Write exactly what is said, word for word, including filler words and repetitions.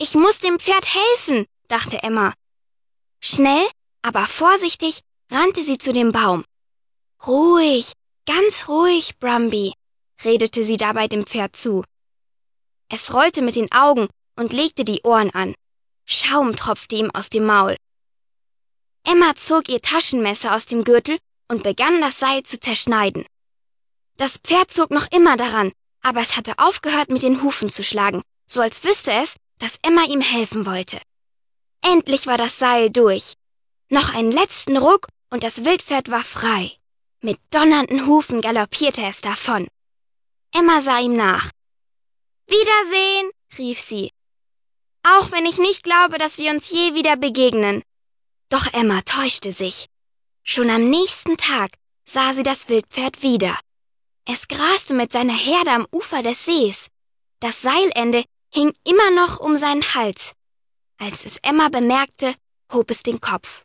Ich muss dem Pferd helfen, dachte Emma. Schnell, aber vorsichtig rannte sie zu dem Baum. Ruhig, ganz ruhig, Brumby, redete sie dabei dem Pferd zu. Es rollte mit den Augen und legte die Ohren an. Schaum tropfte ihm aus dem Maul. Emma zog ihr Taschenmesser aus dem Gürtel und begann das Seil zu zerschneiden. Das Pferd zog noch immer daran, aber es hatte aufgehört, mit den Hufen zu schlagen, so als wüsste es, dass Emma ihm helfen wollte. Endlich war das Seil durch. Noch einen letzten Ruck und das Wildpferd war frei. Mit donnernden Hufen galoppierte es davon. Emma sah ihm nach. »Wiedersehen«, rief sie. »Auch wenn ich nicht glaube, dass wir uns je wieder begegnen.« Doch Emma täuschte sich. Schon am nächsten Tag sah sie das Wildpferd wieder. Es graste mit seiner Herde am Ufer des Sees. Das Seilende hing immer noch um seinen Hals. Als es Emma bemerkte, hob es den Kopf.